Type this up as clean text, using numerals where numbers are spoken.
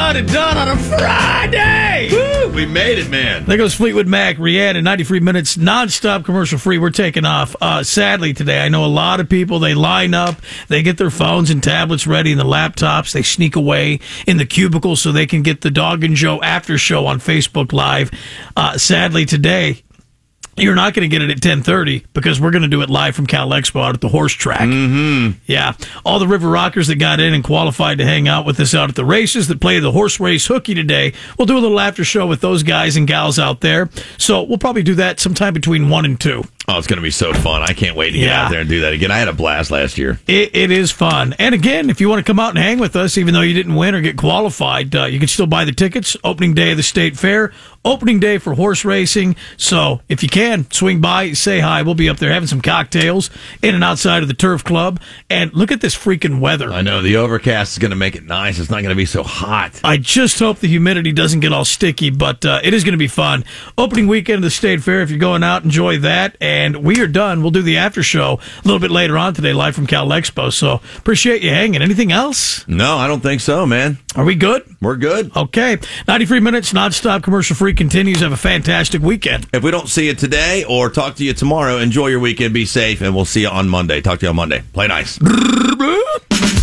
got it done on a Friday. Woo, we made it, man. There goes Fleetwood Mac, Rihanna, 93 minutes, nonstop commercial free. We're taking off. Sadly, today, I know a lot of people, they line up, they get their phones and tablets ready and the laptops. They sneak away in the cubicle so they can get the Dog and Joe after show on Facebook Live. Sadly, today, you're not going to get it at 10:30 because we're going to do it live from Cal Expo out at the horse track. Mm-hmm. Yeah. All the River Rockers that got in and qualified to hang out with us out at the races that play the horse race hooky today, we'll do a little after show with those guys and gals out there. So we'll probably do that sometime between 1 and 2. Oh, it's going to be so fun. I can't wait to get out there and do that again. I had a blast last year. It is fun. And again, if you want to come out and hang with us, even though you didn't win or get qualified, you can still buy the tickets. Opening day of the State Fair. Opening day for horse racing. So if you can, swing by, say hi. We'll be up there having some cocktails in and outside of the Turf Club. And look at this freaking weather. I know. The overcast is going to make it nice. It's not going to be so hot. I just hope the humidity doesn't get all sticky, but it is going to be fun. Opening weekend of the State Fair. If you're going out, enjoy that. And we are done. We'll do the after show a little bit later on today, live from Cal Expo. So appreciate you hanging. Anything else? No, I don't think so, man. Are we good? We're good. Okay. 93 minutes, nonstop commercial free continues. Have a fantastic weekend. If we don't see you today or talk to you tomorrow, enjoy your weekend. Be safe, and we'll see you on Monday. Talk to you on Monday. Play nice.